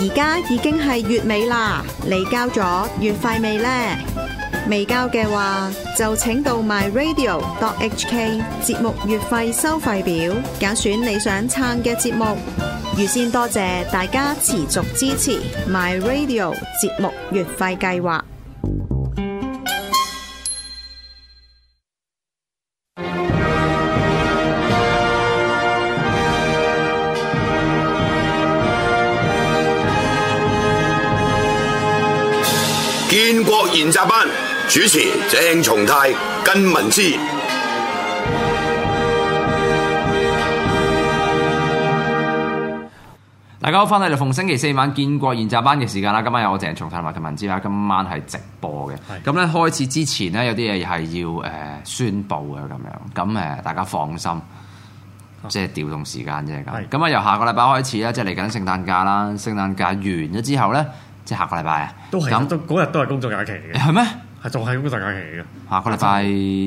而家已經係月尾啦，你交咗月費未呢？未交嘅話，就請到 myradio.hk 節目月費收費表，揀選你想撐嘅節目。預先多謝大家持續支持 myradio 節目月費計劃。 建國研習班主持鄭松泰、根文之。 大家好，翻嚟逢星期四晚建國研習班嘅時間啦。今晚有我鄭松泰同埋根文之啦。今晚係直播嘅。咁咧開始之前咧，有啲嘢係要宣佈嘅咁樣。咁大家放心，即係調動時間啫咁。咁啊，由下個禮拜開始咧，即係嚟緊聖誕假啦。聖誕假完咗之後咧，即係下個禮拜啊， 都係咁嗰日都係工作假期嚟嘅。係咩？係仲係工作假期嚟嘅。下個禮拜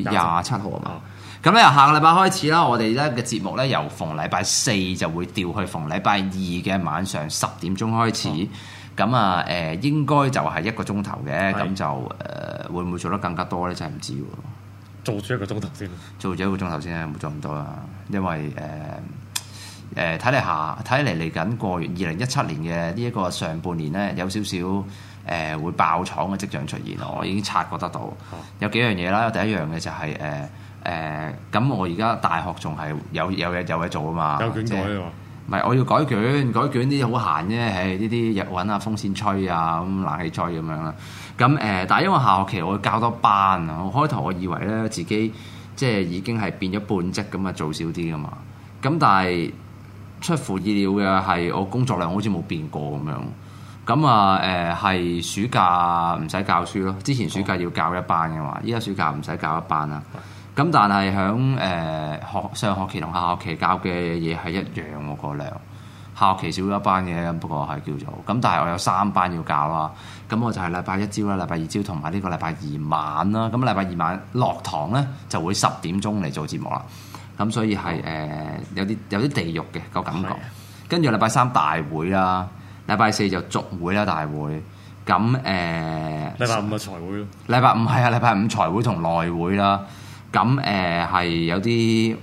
27號啊嘛。咁咧由下個禮拜開始啦，我哋咧嘅節目咧由逢禮拜四就會調去逢禮拜二嘅晚上10點鐘開始。咁應該就係1個鐘頭嘅，咁就會唔會做得更加多咧？真係唔知喎。 做住1個鐘頭先。做咗 1個鐘頭先，冇做咁多啦。因為睇嚟嚟緊過完2017年嘅呢一個上半年咧，有少少會爆廠嘅跡象出現，我已經察覺得到。有幾樣嘢啦，第一樣嘅就係咁我而家大學仲係有嘢做啊嘛， 有卷改喎。 唔係我要改卷啲好閒啫，呢啲揾下風扇吹啊，咁冷氣吹咁樣啦。咁但係因為下學期我會教多班啊，我開頭我以為咧自己即係已經係變咗半職咁啊，做少啲噶嘛。咁但係出乎意料嘅係我工作量好似冇變過咁樣。咁係暑假唔使教書咯，之前暑假要教一班嘅嘛，依家暑假唔使教一班啦。咁但係響上學期同下學期教嘅嘢係一樣喎，個量。下學期少咗一班嘅，不過係叫做咁，但係我有3班要教啦。咁我就係禮拜1朝啦，禮拜2朝同埋呢個禮拜2晚啦。咁禮拜2晚落堂咧就會10點鐘嚟做節目啦。咁所以係有啲地獄嘅個感覺。跟住禮拜3大會啦，禮拜4就續會啦大會。咁禮拜5咪財會咯。 禮拜5係啊，禮拜5財會同內會啦。咁係有啲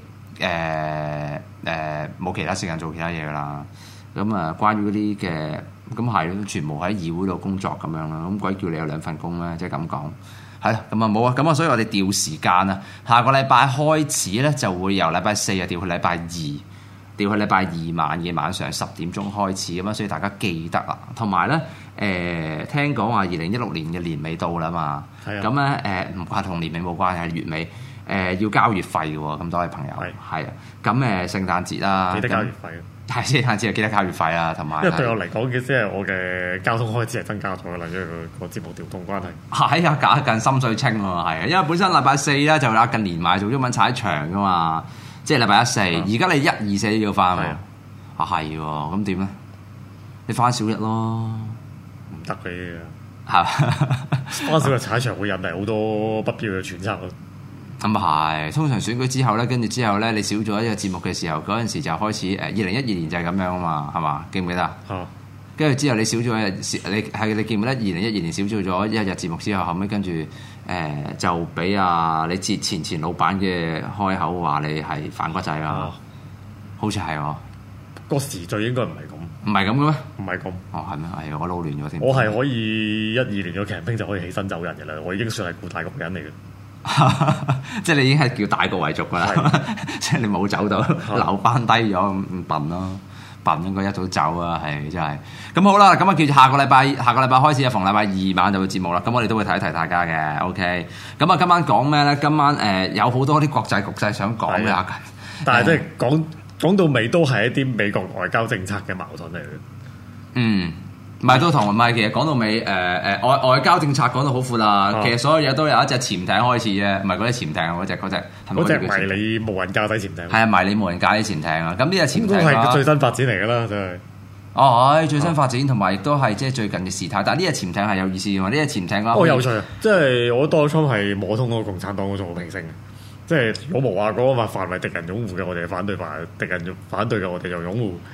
冇其他時間做其他嘢噶啦。咁關於嗰啲嘅咁係全部喺議會度工作咁樣啦。咁鬼叫你有2份工咩？即係咁講係啦。咁冇啊。咁所以我哋調時間啊。下個禮拜開始咧就會由禮拜4調去禮拜2，調去禮拜2晚嘅晚上10點鐘開始咁啊。所以大家記得啦。同埋咧聽講話2016年嘅年尾到啦嘛。咁咧唔關同年尾冇關係，係月尾。要交月費嘅喎，咁多位朋友係啊，咁聖誕節啦， 記得交月費咯。 係聖誕節記得交月費啦，同埋因為對我嚟講嘅即係我嘅交通開支係增加咗啦，因為個節目調動關係。 係啊，搞近深水清喎，係啊，因為本身禮拜4咧就有近連埋做中文踩場噶嘛，即係禮拜1、4，而家你1、2、4都要翻喎。係喎，咁點咧？你翻少日咯， 唔得嘅， 係翻少日踩場會引嚟好多不必要嘅揣測咯。 咁啊係，通常選舉之後咧，跟住之後咧，你少咗一個節目嘅時候，嗰陣時就開始2012年就係咁樣啊嘛，係嘛？記唔記得？跟住之後你少咗一日，你記唔記得2012年少咗一日節目之後，後尾跟住就俾你前老闆嘅開口話你係反骨仔啊？好似係喎。 個時序應該唔係咁。 唔係咁嘅咩？ 唔係咁。 哦，係咩？係我撈亂咗添。 我係可以12年嘅劇兵就可以起身走人嘅啦，我已經算係顧大局人嚟嘅。 即係你已經係叫大局為重㗎啦，即係你冇走到，留班低咗咁笨咯，笨應該一早走啊，係真係。咁好啦，咁啊叫住下個禮拜開始啊，逢禮拜2晚就會節目啦。咁我哋都會提一提大家嘅 ，OK。咁啊，今晚講咩咧？今晚有好多啲國際局勢想講嘅， 但係即係講到尾都係一啲美國外交政策嘅矛盾嚟嘅。 嗯。唔係都同唔係，其實講到尾外交政策講到好闊啦。其實所有嘢都有一隻潛艇開始啫，唔係嗰隻潛艇嗰隻嗰隻迷你無人駕駛潛艇。 係啊，迷你無人駕駛潛艇啊！咁呢隻潛艇都係最新發展嚟㗎啦，真係。 係最新發展，同埋亦都係即係最近嘅事態。但係呢隻潛艇係有意思嘅嘛？呢隻潛艇啦， 好有趣啊！即係我當初係摸通嗰個共產黨嗰種明星嘅，即係老毛話嗰個範圍敵人擁護嘅，我哋反對；敵人反對嘅，我哋就擁護。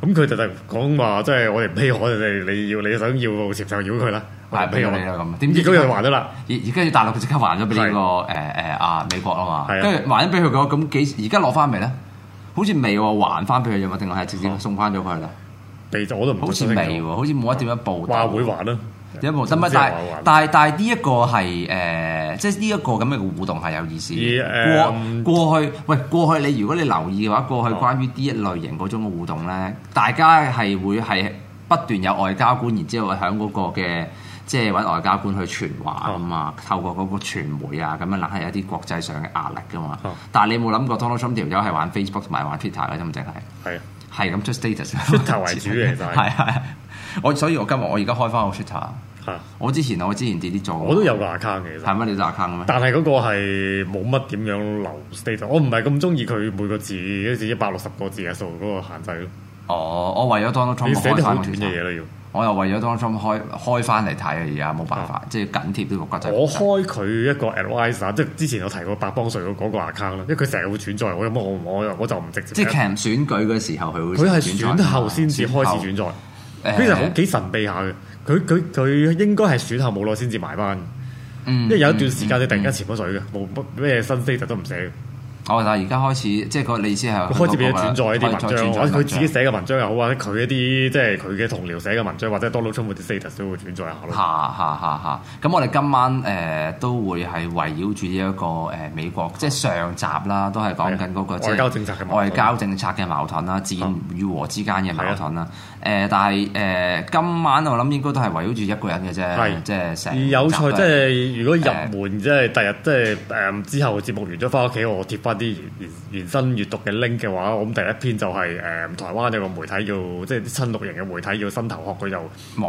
咁佢就講話，即係我哋唔批可，你想要接受繞佢啦， 係俾咗你啦咁。點知佢又還咗啦？ 而跟住大陸佢即刻還咗俾呢個美國啊嘛，跟住還咗俾佢嘅，咁而家攞翻未咧？好似未喎，還翻俾佢啫嘛，定係直接送翻咗佢啦？ 我都唔好似未喎，好似冇一點樣報道。 話會還啦。 但係呢一個係即係呢一個咁嘅互動係有意思。過去你如果你留意嘅話，過去關於呢一類型嗰種嘅互動咧，大家係會係不斷有外交官，然之後喺嗰個嘅即係揾外交官去傳話㗎嘛，透過嗰個傳媒啊咁樣，硬係有啲國際上嘅壓力㗎嘛。但係你冇諗過 Donald Trump 條友係玩 Facebook 同埋玩 Twitter 嘅啫，唔淨係係咁出 status，Twitter 為主嘅就係所以我而家開翻個 Twitter。我之前 delete 咗， 我都有個 account 嘅， 係乜你都 account 嘅咩？ 但係嗰個係冇乜點樣留 status，我唔係咁中意佢每個字好似160個字嘅數嗰個限制咯。 我為咗 Donald Trump 開翻短嘅嘢啦要。 我又為咗 Donald Trump 開翻嚟睇啊！而家冇辦法，即係緊貼呢個國際。 我開佢一個 advisor， 即係之前我提過百邦瑞嗰個 account 啦，因為佢成日會轉載，我就唔直接。 即係其實選舉嘅時候佢係選後先至開始轉載，其實好幾神秘下嘅。佢應該係選後冇耐先至埋班，因為有一段時間你突然間潛咗水嘅，冇咩新 status 都唔寫。 但係而家開始，即係個意思係佢開始俾佢轉載一啲文章，或者佢自己寫嘅文章又好，或者佢一啲即係佢嘅同僚寫嘅文章，或者 Donald Trump 啲 status 都會轉載下咯。 嚇！咁我哋今晚都會係圍繞住呢一個美國，即係上集啦，都係講緊嗰個外交政策嘅矛盾啦，戰與和之間嘅矛盾啦。但係今晚我諗應該都係圍繞住一個人嘅啫，即係成。有趣，即係如果入門，即係第日即係之後節目完咗翻屋企，我貼翻啲原新閱讀嘅 link 嘅話，我咁第一篇就係台灣有個媒體叫即係啲親綠營嘅媒體叫新頭殼，佢就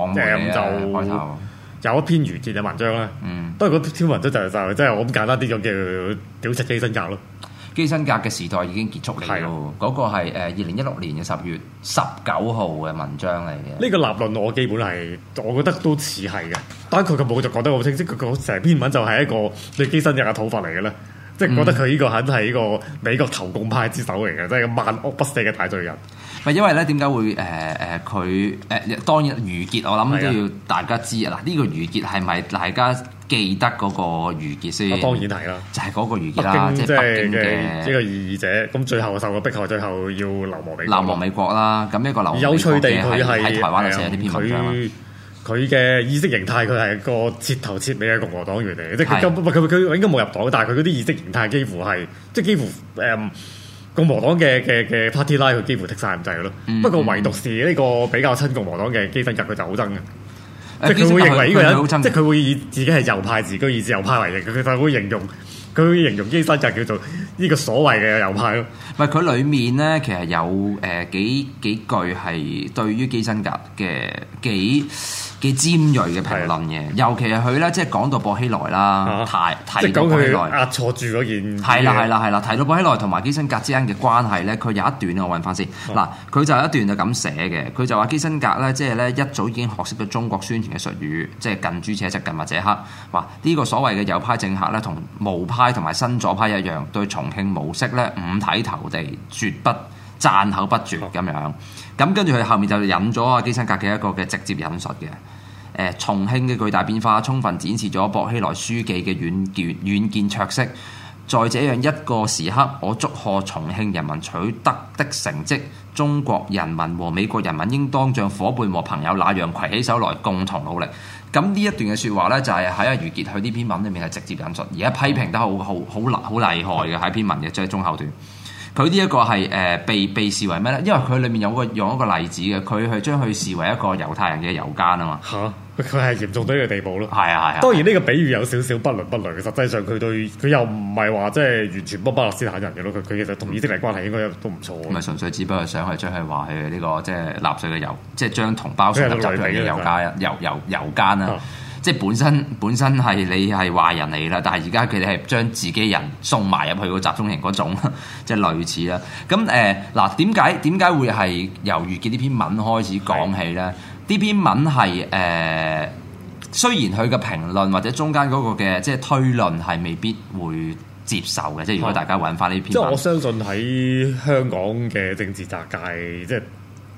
就有一篇愚見嘅文章啦。不過嗰篇文章就即係我咁簡單啲咁叫屌柒基辛格咯。 基辛格嘅時代已經結束嚟咯，嗰個係2016年嘅10月19號嘅文章嚟嘅。呢個立論我基本係，我覺得都似係嘅。但係佢嘅冇就講得好清晰，佢成篇文就係一個對基辛格嘅討伐嚟嘅咧。即係覺得佢呢個肯係呢個美國投共派之首嚟嘅，即係萬惡不赦嘅大罪人。 因為咧點解會佢當然余傑，我諗都要大家知啊！嗱，呢個余傑係咪大家記得嗰個余傑先？ 當然係啦， 就係嗰個余傑啦，即係北京嘅呢個異議者。咁最後受過迫害，最後要流亡美國啦。咁呢個流亡美國有趣地，佢係喺台灣度寫呢篇文章啦。 佢嘅意識形態，佢係個徹頭徹尾嘅共和黨員嚟嘅，即係佢應該冇入黨，但係佢嗰啲意識形態幾乎係，即係幾乎共和黨嘅 party line 佢幾乎剔晒咁滯咯。不過唯獨是呢個比較親共和黨嘅基辛格，佢就好憎嘅，即係佢會認為呢個人，即係佢會以自己係右派自居，以自由派為榮，佢就會形容基辛格叫做呢個所謂嘅右派咯。 佢裡面咧其實有幾句係對於基辛格嘅幾尖鋭嘅評論嘅，尤其係佢咧，即係講到薄熙來啦，提到薄熙來壓錯住嗰件， 係啦，提到薄熙來同埋基辛格之間嘅關係咧，佢有一段我揾翻先嗱，佢就有一段就咁寫嘅，佢就話基辛格咧，即係咧一早已經學識咗中國宣傳嘅術語，即係近朱者赤，近墨者黑，話呢個所謂嘅右派政客咧，同毛派同埋新左派一樣，對重慶模式咧五體投地，絕不讚口不絕咁樣。咁跟住佢後面就引咗阿基辛格嘅一個嘅直接引述嘅。重慶嘅巨大變化，充分展示咗薄熙來書記嘅遠見卓識。在這樣一個時刻，我祝賀重慶人民取得的成績。中國人民和美國人民應當像夥伴和朋友那樣攜起手來，共同努力。咁呢一段嘅説話咧，就係喺阿余傑佢呢篇文裏面係直接引述，而家批評得好厲害嘅喺篇文嘅即係中後段。佢呢一個係被視為咩咧？因為佢裏面用一個例子嘅，佢係將佢視為一個猶太人嘅猶奸啊嘛。 佢係嚴重到呢個地步咯。係啊。 當然呢個比喻有少少不倫不類嘅，實際上佢又唔係話即係完全幫巴勒斯坦人嘅咯。佢其實同以色列關係應該都唔錯。唔係純粹只不過想係將佢話係呢個即係納粹嘅猶，即係將同胞送入集團嘅猶奸啦。即係本身係你係壞人嚟啦，但係而家佢哋係將自己人送埋入去個集中營嗰種，即係類似啦。咁嗱，點解會係由余傑呢篇文開始講起咧？呢篇文係雖然佢嘅評論或者中間嗰個嘅即係推論係未必會接受嘅，即係如果大家揾翻呢篇文， 即係我相信喺香港嘅政治雜界，即係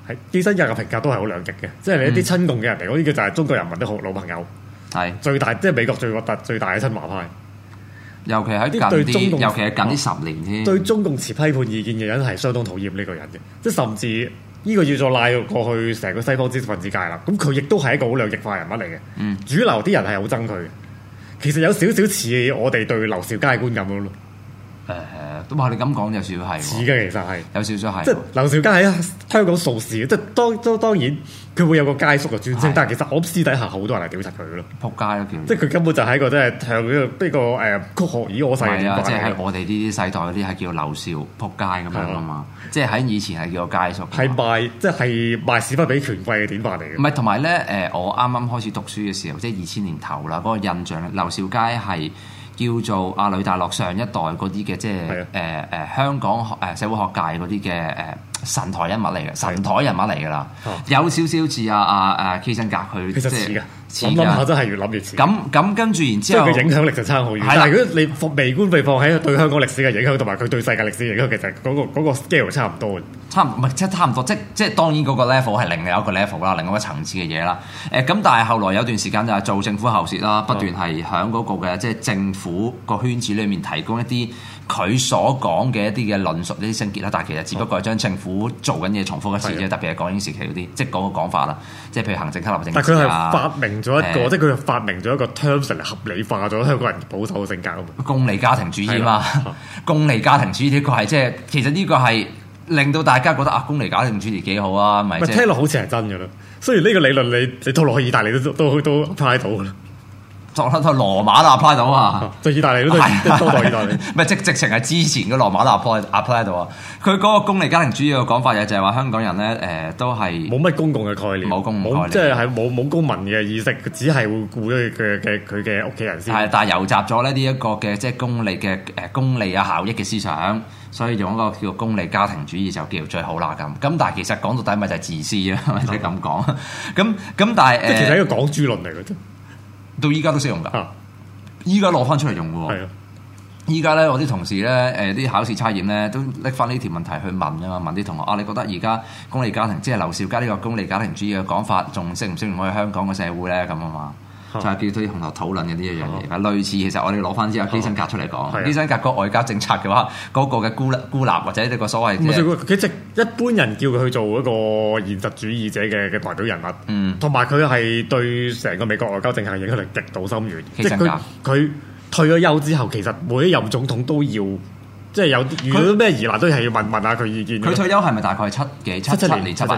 係基辛格嘅評價都係好兩極嘅，即係你一啲親共嘅人嚟講，呢個就係中國人民的好老朋友， 係最大即係美國最核突最大嘅親華派。 尤其喺近啲，尤其係近呢10年添。 對中共持批判意見嘅人係相當討厭呢個人嘅，即係甚至呢個要再拉過去成個西方知識分子界啦。咁佢亦都係一個好兩極化人物嚟嘅。主流啲人係好憎佢嘅，其實有少少似我哋對劉兆佳嘅觀感咯。 咁話你咁講有少少係似嘅，其實係有少少係。 即係劉兆佳喺香港掃事，即係當然佢會有個街叔嘅專稱，但係其實我私底下好多人嚟屌柒佢咯， 仆街咯叫。 即係佢根本就係一個即係向呢個曲學以我世嘅。 係啊，即係喺我哋呢啲世代嗰啲係叫劉少仆街咁樣啊嘛。即係喺以前係叫個街叔。係賣即係賣屎忽俾權貴嘅典範嚟嘅。 唔係同埋咧我啱啱開始讀書嘅時候，即係2000年頭啦，嗰個印象劉兆佳係叫做阿呂大樂上一代嗰啲嘅，即係香港社會學界嗰啲嘅神台人物嚟嘅，神台人物嚟㗎啦，有少少似阿基辛格佢， 其實似㗎。諗下真係越諗越似。 咁跟住然之後， 即係佢影響力就差好遠。但係如果你微觀地放喺對香港歷史嘅影響，同埋佢對世界歷史嘅影響，其實嗰個 scale 差唔多嘅。差唔多，即係當然嗰個 level 係另外一個 level 啦，另外一個層次嘅嘢啦。咁但係後來有段時間就係做政府喉舌啦，不斷係喺嗰個嘅即係政府個圈子裏面提供一啲佢所講嘅一啲嘅論述，呢啲性結啦。但係其實只不過係將政府做緊嘢重複一次啫，特別係港英時期嗰啲，即係嗰個講法啦。即係譬如行政吸納政治啊。但係佢係發明咗一個，即係佢發明咗一個 terms 嚟合理化咗香港人保守嘅性格啊嘛。功利家庭主義嘛，功利家庭主義呢個係即係其實呢個係令到大家覺得啊，功利家庭主義幾好啊，咪聽落好似係真嘅啦。雖然呢個理論你套落去意大利都 apply 到嘅啦。作喺羅馬都 apply 到啊！就意大利都係多代意大利，唔係直情係之前嘅羅馬都 apply 到啊！佢嗰個功利家庭主義嘅講法就係話香港人咧都係冇乜公共嘅概念，冇公共概念，即係冇公民嘅意識，只係會顧咗佢嘅屋企人先。係，但係糅雜咗呢一個嘅即係功利啊效益嘅思想，所以用一個叫功利家庭主義就叫最好啦咁。咁但係其實講到底咪就係自私啊，或者咁講。咁但係即係其實係一個港豬論嚟嘅啫。到依家都識用㗎，依家攞翻出嚟用嘅喎。依家咧，我啲同事咧，啲考試測驗咧，都拎翻呢條問題去問啊嘛，問啲同學啊，你覺得而家功利家庭，即係劉兆佳呢個功利家庭主義嘅講法，仲適唔適用喺香港嘅社會咧？咁啊嘛，就係叫啲同學討論嘅呢一樣嘢。類似其實我哋攞翻之後基辛格出嚟講，基辛格個外交政策嘅話，嗰個嘅孤立或者呢個所謂佢即一般人叫佢去做一個現實主義者嘅代表人物，同埋佢係對成個美國外交政策影響力極度深遠。即係佢退咗休之後，其實每一任總統都要，即係有遇到咩疑難都係要問下佢意見。佢退休係咪大概77年77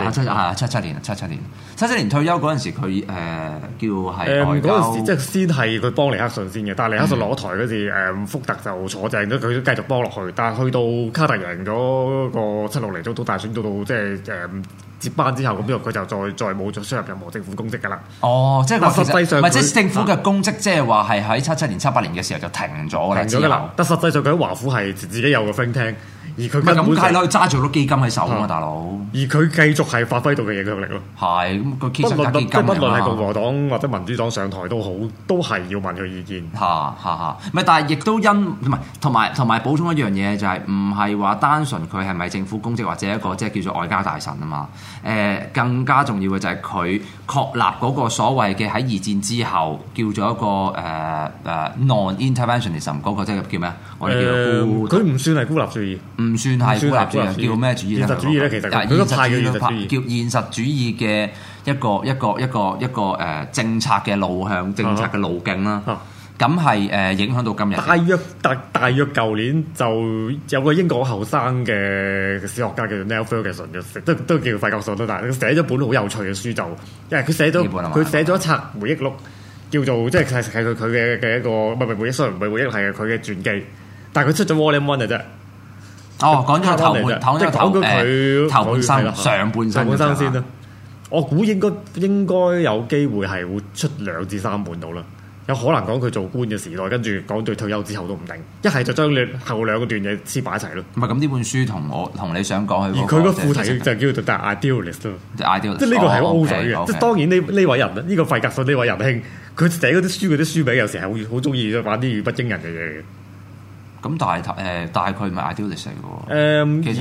年退休嗰陣時，佢叫係外交嗰陣時，即係先係佢幫尼克遜先嘅，但係尼克遜落台嗰時，福特就坐正咗，佢都繼續幫落去。但係去到卡特贏咗個760總統大選，到即係接班之後，咁佢就再冇再輸入任何政府公職㗎啦。哦，即係實際上唔係即係政府嘅公職，即係話係喺77年、78年嘅時候就停咗啦。但實際上佢喺華府係自己有個 think tank，而佢根本咁係咯，揸住好多基金喺手啊嘛，大佬。而佢繼續係發揮到嘅影響力咯。係咁，佢基金不論係共和黨或者民主黨上台都好，都係要問佢意見。唔係，但係亦都因唔係同埋補充一樣嘢，就係唔係話單純佢係咪政府公職或者一個即係叫做外交大臣啊嘛？更加重要嘅就係佢確立嗰個所謂嘅喺二戰之後叫做一個non-interventionism 嗰個即係叫咩啊？我哋叫佢唔算係孤立主義，唔算係孤立主義，叫咩主義咧？現實主義咧，其實佢個派叫現實主義，叫現實主義嘅一個政策嘅路向、政策嘅路徑啦。咁係影響到今日。大約舊年就有個英國後生嘅史學家叫做 Neil Ferguson 嘅，都叫費格遜啦。但係佢寫咗本好有趣嘅書，就因為佢寫咗一冊回憶錄，叫做即係佢嘅一個唔係回憶，雖然唔係回憶，係佢嘅傳記。但係佢出咗 Volume 1嘅啫。哦，講咗頭半生、上半生先啦。我估應該有機會係會出2至3本到啦。有可能講佢做官嘅時代，跟住講對退休之後都唔定。一係就將你後兩段嘢黐埋一齊咯。唔係咁，呢本書同你想講而佢個副題就叫做 The Idealist 咯。即係呢個係 O 水嘅。即係當然呢位人呢個費格遜呢位仁兄，佢寫嗰啲書名有時係好中意玩啲語不驚人嘅嘢嘅。咁但係佢唔係 Idealist 嚟嘅喎。其實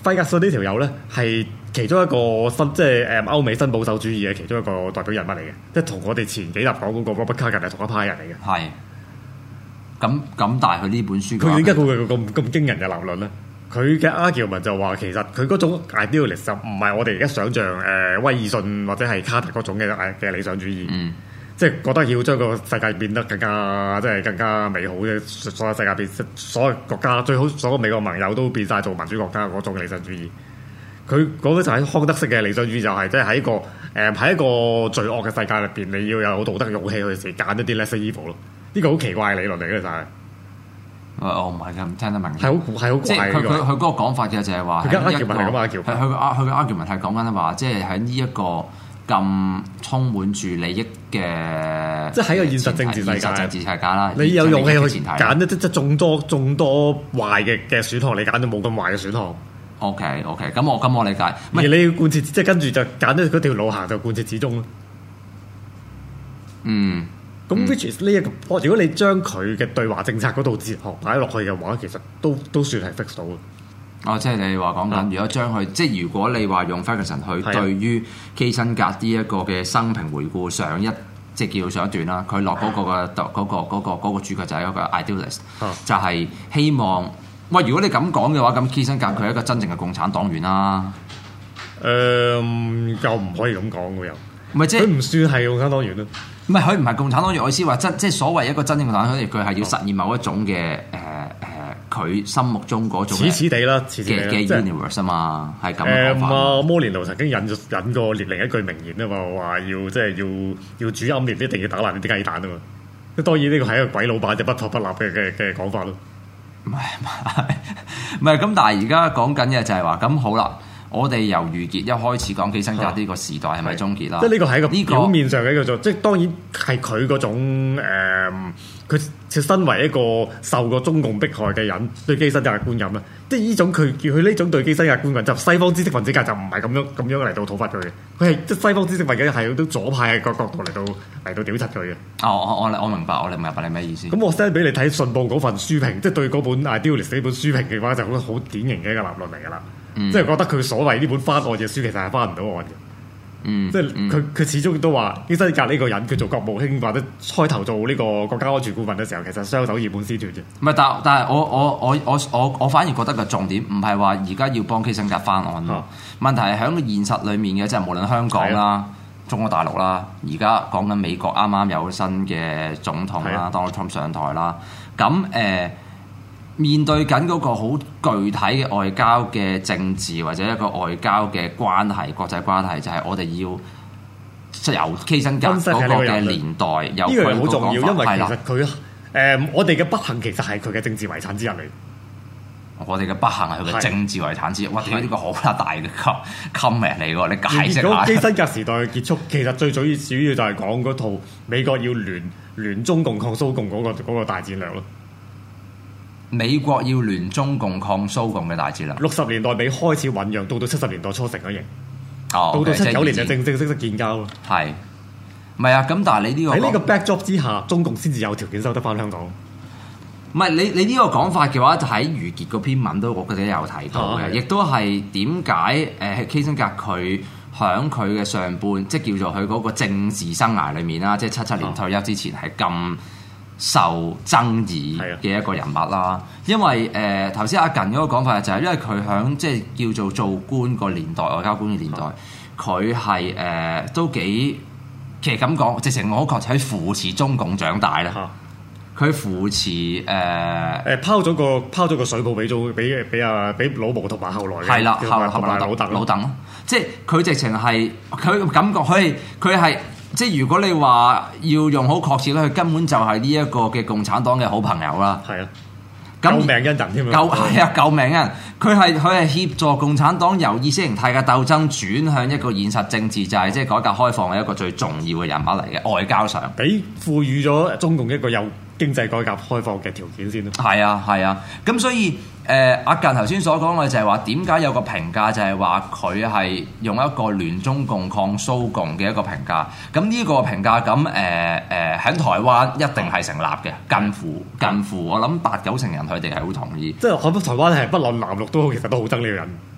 費格遜呢條友咧係其中一個即係歐美新保守主義嘅其中一個代表人物嚟嘅，即係同我哋前幾集講嗰個 Robert Kagan 係同一派人嚟嘅。 係。咁但係佢呢本書佢點解佢會咁驚人嘅立論咧？佢嘅 argument 就話其實佢嗰種 idealist 就唔係我哋而家想像威爾遜或者係卡特嗰種嘅理想主義。即係覺得要將個世界變得更加美好嘅，所有世界變，所有國家最好，所有美國盟友都變晒做民主國家嗰種理想主義。佢講嘅就係康德式嘅理想主義，就係即係喺一個罪惡嘅世界入邊，你要有道德勇氣去揀一啲 lesser evil 咯。呢個好奇怪嘅理論嚟嘅就係。 我唔係咁聽得明。 係好怪嘅。 佢嗰個講法嘅就係話， 佢嘅 argument 係咁啊， 佢嘅 argument 係講緊話，即係喺呢一個咁充滿住利益嘅，即係喺個現實政治世界啦。你有勇氣去揀一即眾多壞嘅選項，你揀到冇咁壞嘅選項。OK， 咁我理解。而你要貫徹，即係跟住就揀咗嗰條路行，就貫徹始終咯。咁 which is 呢一個，如果你將佢嘅對華政策嗰度哲學擺落去嘅話，其實都算係 fix 到嘅。即係你話講緊，如果將佢，即係如果你話用 Ferguson 去對於基辛格呢一個嘅生平回顧即係叫上一段啦，佢落嗰個主角就係一個 idealist，就係希望喂，如果你咁講嘅話，咁基辛格佢係一個真正嘅共產黨員啦。又唔可以咁講嘅又，唔係即係佢唔算係共產黨員咯。唔係佢唔係共產黨員，我意思話即係所謂一個真正共產黨員，佢係要實現某一種嘅佢心目中嗰種似地啦嘅 universe 啊嘛，係咁講法。摩連奴曾經引過另一句名言啊嘛，話要煮奄列一定要打爛啲雞蛋啊嘛。咁當然呢個係一個鬼老闆就不破不立嘅講法咯。唔係咁，但係而家講緊嘅就係話咁好啦。我哋由余傑一開始講基辛格呢個時代係咪終結啦？即係呢個係一個表面上嘅一個做，即係當然係佢嗰種佢身為一個受過中共迫害嘅人對基辛格嘅觀感啦。即係呢種佢呢種對基辛格嘅觀感，就西方知識分子界就唔係咁樣嚟到討伐佢嘅。佢係即係西方知識分子係用啲左派嘅角度嚟到屌柒佢嘅。我明白你咩意思。咁我 send 俾你睇信報嗰份書評，即係對嗰本 Idealist 呢本書評嘅話，就好典型嘅一個立論嚟㗎啦。即係覺得佢所謂呢本翻案嘅書其實係翻唔到案嘅。即係佢始終都話基辛格呢個人，佢做國務卿或者開頭做呢個國家安全顧問嘅時候，其實雙手二本撕斷啫。唔係，但係我反而覺得個重點唔係話而家要幫基辛格翻案咯。問題係喺個現實裡面嘅，即係無論香港啦、中國大陸啦，而家講緊美國啱啱有新嘅總統啦，Donald Trump 上台啦，咁面對緊嗰個好具體嘅外交嘅政治或者一個外交嘅關係、國際關係，就係我哋要由基辛格嗰個嘅年代，由佢嗰個講法，因為其實佢我哋嘅不幸其實係佢嘅政治遺產之一嚟。我哋嘅不幸係佢嘅政治遺產之一。哇！點解呢個好大嘅 comment 嚟喎？你解釋下。如果基辛格時代嘅結束，其實最主要就係講嗰套美國要聯中共抗蘇共嗰個大戰略咯。美國要聯中共抗蘇共嘅大戰略，60年代尾開始醖釀，到70年代初成咗型，到79年就正式建交咯。係，唔係啊？咁但係你呢個喺呢個 backdrop 之下，中共先至有條件收得翻香港。唔係你呢個講法嘅話，就喺余傑嗰篇文都我覺得有提到嘅，亦都係點解基辛格佢響佢嘅上半，即係叫做佢嗰個政治生涯裏面啦，即係77年退休之前係咁受爭議嘅一個人物啦，因為頭先阿近嗰個講法就係因為佢響即係叫做做官個年代，外交官嘅年代，佢係都幾其實咁講，直情我覺得喺扶持中共長大啦。佢扶持拋咗個水泡俾老毛同埋後來係啦，後來老鄧咯，即係佢直情係佢感覺佢係。即係如果你話要用好確切咧，佢根本就係呢一個嘅共產黨嘅好朋友啦。係啊，救命恩人添啊！救命恩人，佢係協助共產黨由意識形態嘅鬥爭轉向一個現實政治，就係即係改革開放嘅一個最重要嘅人物嚟嘅外交上，俾賦予咗中共一個有經濟改革開放嘅條件先咯。係啊，咁所以阿近頭先所講嘅就係話點解有個評價就係話佢係用一個聯中共抗蘇共嘅一個評價，咁呢個評價咁喺台灣一定係成立嘅，近乎我諗8-9成人佢哋係好同意，即係台灣係不論藍綠都其實都好憎呢個人。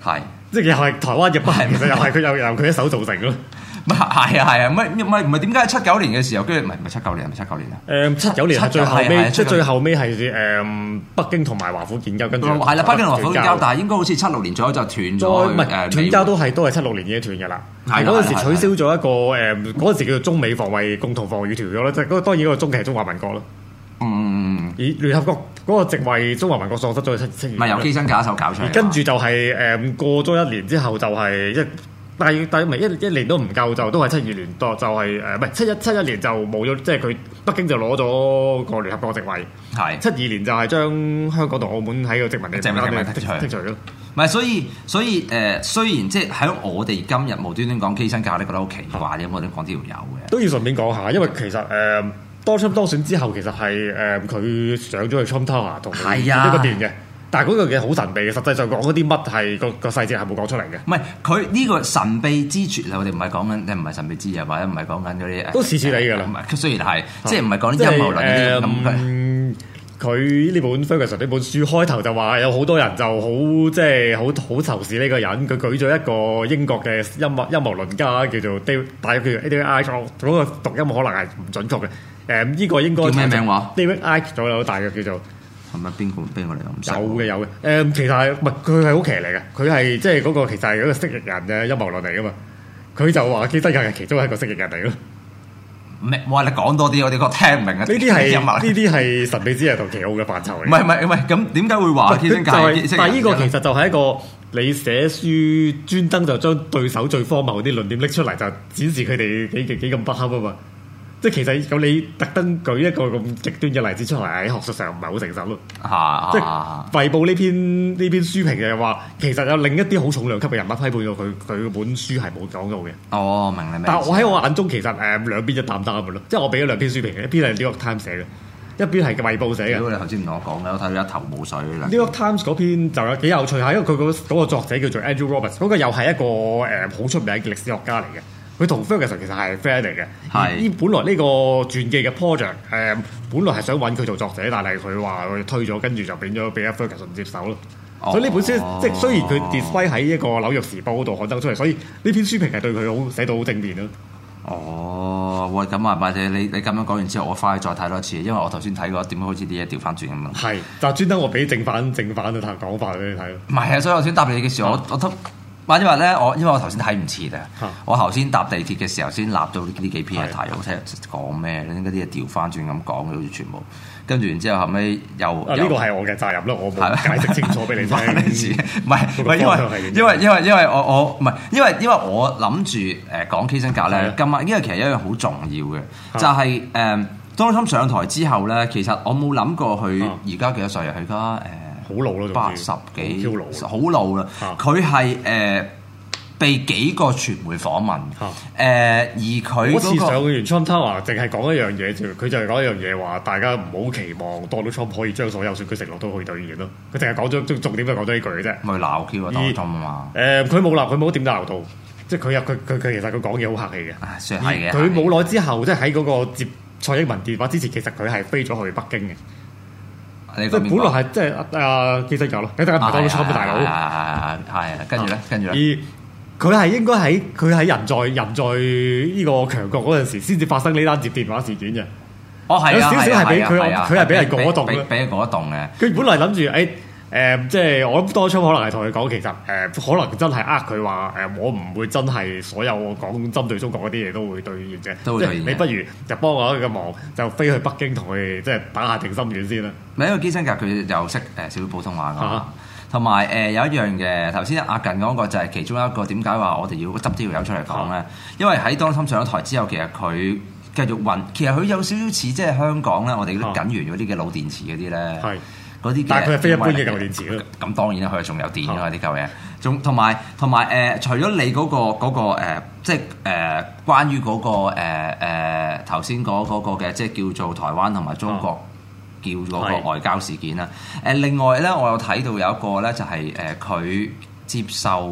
係， 即係又係台灣嘅不幸，其實又係佢由佢一手造成咯。 係啊，唔係點解79年嘅時候，跟住唔係79年係咪79年啊 ？79年係最後尾，即係最後尾係北京同埋華府建交，跟住係啦，北京同華府建交，但係應該好似76年左右就斷咗。 唔係斷交都係76年已經斷㗎啦。嗰陣時取消咗一個嗰陣時叫做中美防衛共同防禦條約啦，即係嗰個當然嗰個中期係中華民國咯。而聯合國嗰個席位，中華民國喪失咗7年。 唔係由基辛格一手搞出嚟。 跟住就係過咗1年之後就係但係唔係一年都唔夠，就都係72年多，就係唔係71年就冇咗，即係佢北京就攞咗個聯合國席位。係72年就係將香港同澳門喺個殖民地剔除咯。 唔係，所以雖然即係喺我哋今日無端端講基辛格，你覺得好奇怪嘅，我哋講呢條友嘅。 都要順便講下，因為其實當Trump當選之後，其實係佢上咗去 Trump Tower 同佢呢個電嘅。但係嗰個嘢好神秘嘅，實際上講嗰啲乜係個細節係冇講出嚟嘅。 唔係佢呢個神秘之處，我哋唔係講緊，唔係神秘之夜，或者唔係講緊嗰啲都似似你㗎啦。 唔係，雖然係即係唔係講啲陰謀論啲咁嘅。 佢呢本 Ferguson 呢本書開頭就話有好多人就好即係好仇視呢個人，佢舉咗一個英國嘅陰謀論家叫做 David， 大約叫 David Icke，嗰個讀音可能係唔準確嘅。呢個應該叫咩名話 ？David Icke 左右大約叫做。 係咪邊個嚟咁？ 有嘅，其實係唔係佢係好騎嚟嘅？佢係即係嗰個其實係一個蜥蜴人嘅陰謀論嚟噶嘛？佢就話基辛格係其中一個蜥蜴人嚟咯。 哇！你講多啲，我哋個聽唔明啊！ 呢啲係神秘之夜同奇奧嘅範疇嚟。 唔係，咁點解會話基辛格？ 但係呢個其實就係一個你寫書專登就將對手最荒謬嗰啲論點拎出嚟，就展示佢哋幾咁不堪啊嘛！即係其實咁你特登舉一個咁極端嘅例子出嚟，喺學術上唔係好誠實咯。即係衛報呢篇書評嘅話，其實有另一啲好重量級嘅人物批判咗佢本書係冇講到嘅。 哦，明啦。 但係我喺我眼中其實兩邊一擔擔嘅咯，即係我俾咗兩篇書評嘅，一篇係 New York Times 寫嘅，一篇係衛報寫嘅。 如果你頭先唔同我講嘅，我睇到一頭霧水啦。 New York Times 嗰篇就有幾有趣嚇，因為佢嗰個作者叫做 Andrew Roberts，嗰個又係一個好出名嘅歷史學家嚟嘅。佢同 Ferguson 其實係 friend 嚟嘅，本來呢個傳記嘅 project 本來係想揾佢做作者，但係佢話佢推咗，跟住就俾阿 Ferguson 接手咯。所以呢本書即係雖然佢 display 喺一個紐約時報嗰度刊登出嚟，所以呢篇書評係對佢好寫到好正面咯。 喂，咁啊，或者你咁樣講完之後，我翻去再睇多次，因為我頭先睇過點好似啲嘢調翻轉咁樣。係， 就專登我俾正反嘅講法俾你睇咯。 唔係啊，所以我先答你嘅時候，我都。因為咧，因為我頭先睇唔切啊！我頭先搭地鐵嘅時候先立到呢幾篇嚟睇，我聽講咩咧？應該啲嘢調翻轉咁講嘅，好似全部。跟住然之後後尾又呢個係我嘅責任咯，我冇解釋清楚俾你聽。 唔係因為我唔係因為我諗住講基辛格咧，今晚因為其實一樣好重要嘅，就係Donald Trump上台之後咧，其實我冇諗過佢而家幾多歲啊？佢而家好老咯 ，80幾，好老啦。佢係被幾個傳媒訪問，而佢嗰次上完 Trump Tower，淨係講一樣嘢，佢就係講一樣嘢話，大家唔好期望 Donald Trump 可以將所有選舉承諾都可以兌現咯。佢淨係講咗重點，就講咗呢句嘅啫。 咪鬧 Q 啊 Donald Trump 啊嘛？ 佢冇鬧，佢冇點鬧到，即係佢其實佢講嘢好客氣嘅。 算係嘅。 佢冇耐之後，即係喺嗰個接蔡英文電話之前，其實佢係飛咗去北京嘅。即係本來係即係基辛格咯，你大家唔當 Trump 大佬。 係跟住咧， 而佢係應該佢喺人在呢個強國嗰陣時，先至發生呢單接電話事件嘅。有少少係俾佢係俾人過一動咯， 俾佢過一動嘅。 佢本來諗住即係我諗當初可能係同佢講，其實可能真係佢話我唔會真係所有我講針對中國嗰啲嘢都會兌現嘅。都會兌現。你不如就幫我一個忙，就飛去北京同佢即係打下定心丸先啦。 咪因為基辛格佢又識少少普通話㗎。同埋有一樣嘅，頭先阿近講過就係其中一個點解話我哋要執啲條友出嚟講咧？因為喺Donald Trump上咗台之後，其實佢繼續運，其實佢有少少似即係香港咧，我哋啲緊完嗰啲嘅老電池嗰啲咧，嗰啲但係佢係非一般嘅舊電池咯。 咁當然啦，佢係仲有電㗎嘛啲舊嘢。仲同埋除咗你嗰個即係關於嗰個頭先嗰個嘅即係叫做台灣同埋中國。叫嗰個外交事件啦。另外咧，我有睇到有一個咧，就係佢接受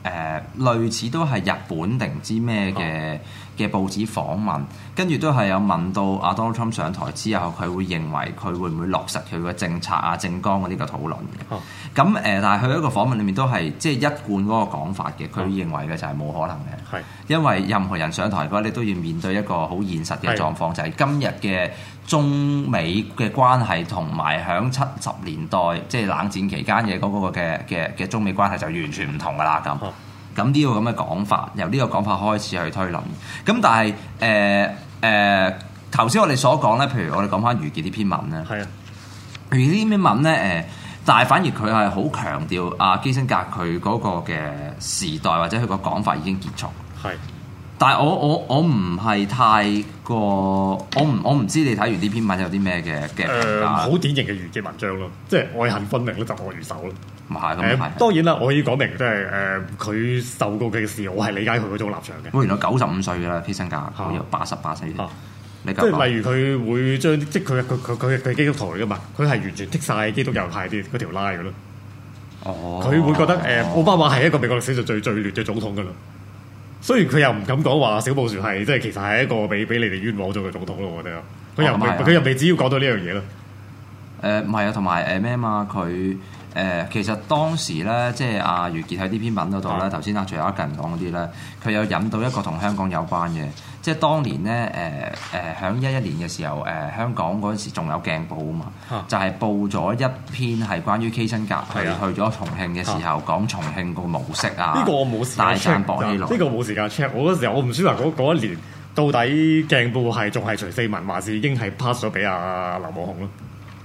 類似都係日本定唔知咩嘅報紙訪問，跟住都係有問到阿 Donald Trump 上台之後，佢會認為佢會唔會落實佢嘅政策啊、政綱嗰啲嘅討論嘅。咁但係佢一個訪問裏面都係即係一貫嗰個講法嘅，佢認為嘅就係冇可能嘅，因為任何人上台嘅話，你都要面對一個好現實嘅狀況，就係今日嘅中美嘅關係同埋響70年代即係冷戰期間嘅嗰個嘅中美關係就完全唔同㗎啦咁。咁呢個咁嘅講法，由呢個講法開始去推論。咁但係頭先我哋所講咧，譬如我哋講翻余傑呢篇文咧，余傑呢篇文咧但係反而佢係好強調阿基辛格佢嗰個嘅時代或者佢個講法已經結束。但係我唔係太過，我唔知你睇完呢篇文有啲咩嘅評價。 好典型嘅余傑文章咯，即係愛恨分明咯，就我如手咯。 唔係咁當然啦，我可以講明即係佢受過嘅事，我係理解佢嗰種立場嘅。 我原來95歲㗎啦，基辛格好有88歲。 即係例如佢會將即係佢係基督徒嚟㗎嘛，佢係完全剔晒基督教派嗰條拉㗎咯。佢會覺得奧巴馬係一個美國歷史上最劣嘅總統㗎啦。雖然佢又唔敢講話小布殊係即係其實係一個俾你哋冤枉咗嘅總統咯，我覺得佢又未只要講到呢樣嘢咯。 唔係啊，同埋咩嘛佢。其實當時咧，即係阿余傑喺呢篇文嗰度咧，頭先最後一個人講嗰啲咧，佢有引到一個同香港有關嘅，即係當年咧響11年嘅時候，香港嗰陣時仲有鏡報啊嘛，就係報咗一篇係關於基辛格去咗重慶嘅時候，講重慶個模式啊， 呢個我冇時間 check， 大戰薄熙來， 呢個冇時間 check。我嗰時候我唔知話嗰一年到底鏡報係仲係徐四民，還是已經係 pass 咗俾阿劉夢熊咯。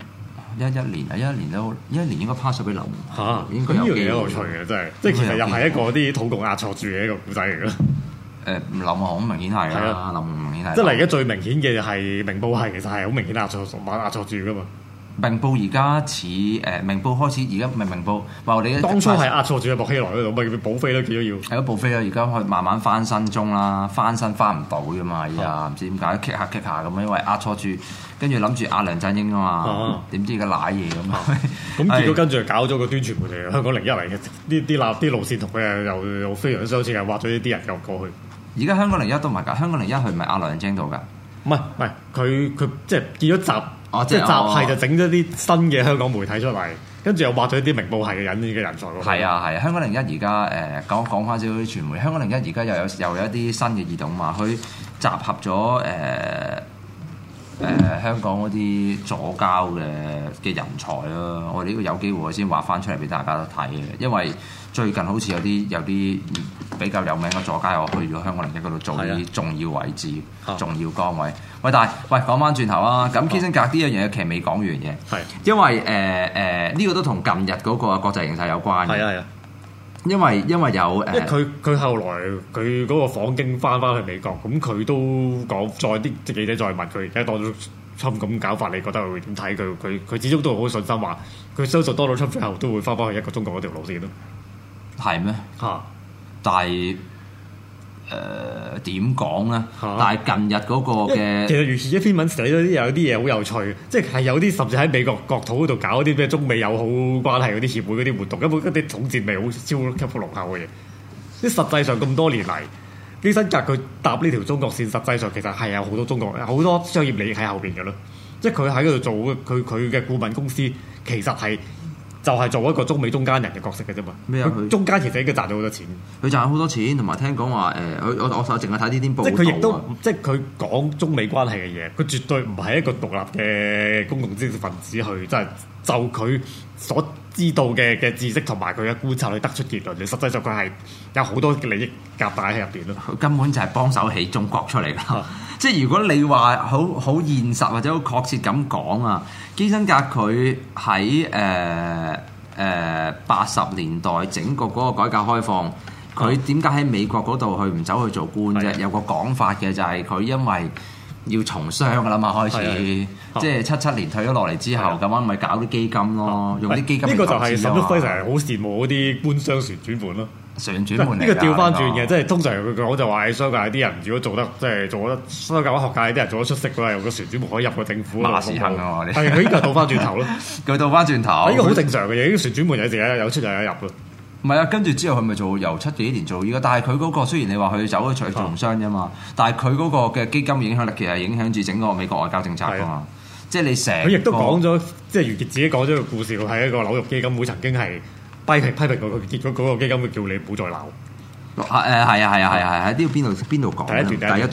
11年應該 pass 咗俾劉夢熊，應該有機會。 呢個有趣嘅真係，即係其實又係一個啲土共壓錯住嘅一個古仔嚟嘅。 劉夢熊明顯係啦，劉夢熊明顯係。 即係而家最明顯嘅就係明報係其實係好明顯壓錯住噶嘛。 明報而家似明報開始而家明報話我哋當初係壓錯住喺薄熙來嗰度，咪保飛都幾咗要。 係咯，保飛啦，而家去慢慢翻身中啦，翻身翻唔到噶嘛，而家唔知點解棘下咁樣，因為壓錯住，跟住諗住壓梁振英啊嘛，點知而家賴嘢咁啊！ 咁結果跟住搞咗個端傳媒嚟，香港01嚟嘅，啲路線同佢又非常相似，係挖咗啲人又過去。 而家香港01都唔係㗎，香港01佢唔係壓梁振英度㗎。 唔係，佢即係見咗集，即係集係就整咗啲新嘅香港媒體出嚟，跟住又挖咗啲明報系嘅人才喎。 係啊，香港01而家講翻少少傳媒，香港01而家又有一啲新嘅異動嘛，佢集合咗香港嗰啲左膠嘅人才咯，我哋呢個有機會先畫翻出嚟俾大家睇嘅，因為最近好似有啲比較有名嘅左膠，我去咗香港01嗰度做啲重要位置、重要崗位。喂，但係講翻轉頭啊，咁基辛格呢樣嘢其實未講完嘅，因為呢個都同近日嗰個國際形勢有關嘅。係啊。因為有佢後來佢嗰個訪京翻去美國，咁佢都講再啲記者再問佢，而家當咗Trump咁搞法，你覺得佢會點睇？佢始終都好信心話，佢相信當咗Trump最後都會翻去一個中國嗰條路線咯。 係咩？但係點講咧？但係近日嗰個嘅其實如是一篇文寫咗有啲嘢好有趣，即係有啲甚至喺美國國土嗰度搞啲咩中美友好關係嗰啲協會嗰啲活動，根本嗰啲統戰味好超級濃厚嘅嘢。啲實際上咁多年嚟，基辛格佢搭呢條中國線，實際上其實係有好多商業利益喺後邊嘅咯。即係佢喺嗰度做佢嘅顧問公司，其實係就係做一個中美中間人嘅角色嘅啫嘛。咩啊？佢中間其實應該賺咗好多錢。 佢賺咗好多錢，同埋聽講話我淨係睇呢啲報道。 即係佢亦都即係佢講中美關係嘅嘢，佢絕對唔係一個獨立嘅公共知識分子去，即係就佢所知道嘅知識同埋佢嘅觀察去得出結論。實際上佢係有好多利益夾帶喺入邊咯。 佢根本就係幫手起中國出嚟啦。即係如果你話好現實或者好確切咁講啊，基辛格佢喺80年代整個嗰個改革開放，佢點解喺美國嗰度佢唔走去做官啫？有個講法嘅就係佢因為要從商噶啦嘛，開始即係77年退咗落嚟之後，咁樣咪搞啲基金咯，用啲基金。呢個就係沈旭暉成日好羨慕嗰啲官商旋轉盤咯。旋轉盤呢個調翻轉嘅，即係通常佢講就話喺商界啲人如果做得即係做得商界學界啲人做得出色嘅話，用個旋轉盤可以入個政府馬時亨啊嘛，係佢呢個倒翻轉頭咯，佢倒翻轉頭，呢個好正常嘅嘢，呢個旋轉盤有時有出又有入咯。 唔係啊，跟住之後佢咪做由7幾年做依家，但係佢嗰個雖然你話佢走咗出去做從商啫嘛，但係佢嗰個嘅基金影響力其實係影響住整個美國外交政策㗎嘛。即係你成佢亦都講咗，即係余傑自己講咗個故事，係一個紐約基金會曾經係批評過佢，結果嗰個基金會叫你唔好再鬧。 係喺呢個邊度講？第一段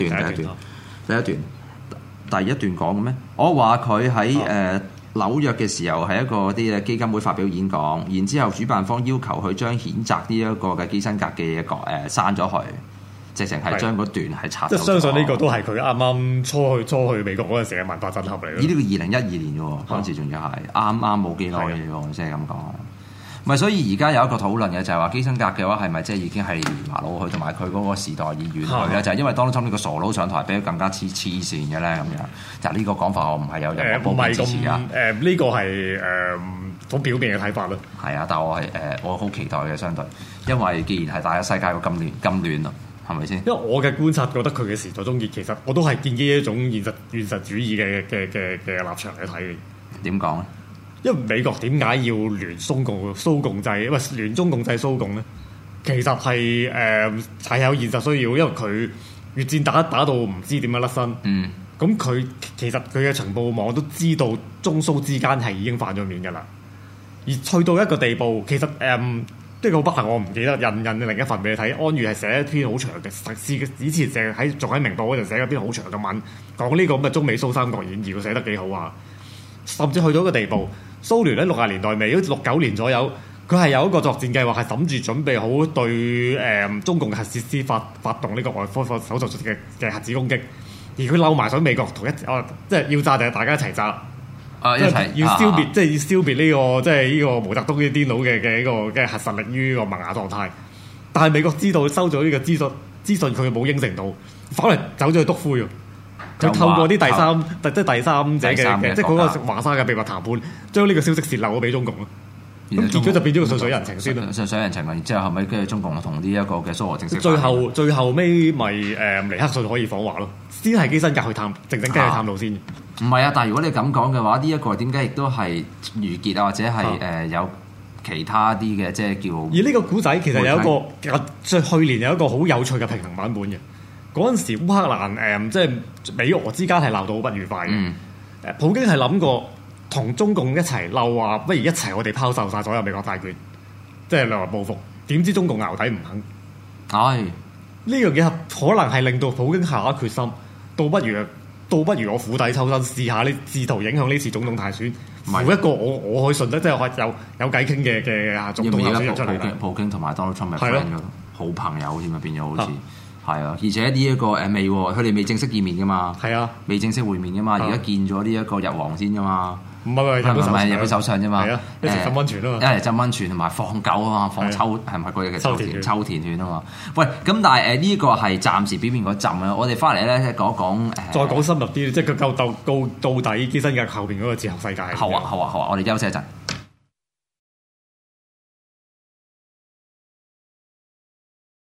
講嘅咩？我話佢喺紐約嘅時候係一個啲基金會發表演講，然之後主辦方要求佢將譴責呢一個嘅基辛格嘅嘢刪咗佢。直情係將嗰段係拆。 即係相信呢個都係佢啱啱初去美國嗰陣時嘅文化震撼嚟。 呢個2012年喎，嗰陣時仲要係啱冇幾耐嘅喎，即係咁講。唔係，所以而家有一個討論嘅就係話基辛格嘅話係咪即係已經係華佬佢同埋佢嗰個時代已遠去咧？就係因為當初呢個傻佬上台比佢更加黐線嘅咧咁樣。就呢個講法我唔係有任何報支持啊。 呢個係好表面嘅睇法咯。 係啊，但我係我好期待嘅相對，因為既然係大家世界個咁亂咯。係咪先？因為我嘅觀察覺得佢嘅時代終結，其實我都係建基於一種現實主義嘅立場去睇嘅。點講咧？因為美國點解要聯蘇共制，唔係聯中共制蘇共咧？其實係有現實需要，因為佢越戰打到唔知點樣甩身。嗯。咁佢其實佢嘅情報網都知道中蘇之間係已經反咗面㗎啦。而去到一個地步，其實呢個好不幸，我唔記得印另一份俾你睇。安宇係寫一篇好長嘅，以前成日仲喺明報嗰陣寫一篇好長嘅文，講呢個咁嘅中美蘇三國演義，佢寫得幾好啊！甚至去到一個地步，蘇聯喺60年代尾，好似69年左右，佢係有一個作戰計劃，係諗住準備好對中共嘅核設施發動呢個外科手術嘅核子攻擊，而佢漏埋咗美國同即係要炸定係大家一齊炸。一齊要消滅，即係要消滅呢個即係呢個毛澤東啲癲佬嘅一個嘅核實力於個萌芽狀態。但係美國知道收咗呢個資訊佢冇應承到，反而走咗去篤灰。佢透過啲第三者嘅，即係嗰個華沙嘅秘密談判，將呢個消息泄漏咗俾中共咯。咁結果就變咗個順水人情先啦。順水人情啊！然之後後尾跟住中共同呢一個嘅蘇俄正式。最後尾咪尼克遜可以訪華咯，先係基辛格去探，靜雞去探路先。唔係啊，但係如果你咁講嘅話，呢一個點解亦都係余傑啊，或者係有其他啲嘅，即係叫。而呢個古仔其實有一個，去年有一個好有趣嘅平衡版本嘅。嗰陣時烏克蘭即係美俄之間係鬧到好不愉快嘅。普京係諗過同中共一齊鬧話，不如一齊我哋拋售晒所有美國債券，即係兩來報復。點知中共淆底唔肯。係呢樣嘢可能係令到普京下決心，倒不如我釜底抽薪，試下呢試圖影響呢次總統大選，扶一個我可以順得即係有偈傾嘅總統候選人出嚟。普京同埋 Donald Trump 係 friend 㗎，好朋友添啊，變咗好似係啊！而且呢一個未佢哋未正式見面㗎嘛，係啊，未正式會面㗎嘛，而家見咗呢一個日皇先㗎嘛。唔係入去手上啫嘛，一齊浸溫泉啊嘛，一齊浸溫泉同埋放狗啊嘛，放秋係咪嗰隻秋田犬啊嘛？喂，咁但係呢個係暫時表面嗰陣啊，我哋翻嚟咧講講再講深入啲，即係佢到底基辛格後邊嗰個哲學世界。好啊，我哋休息一陣。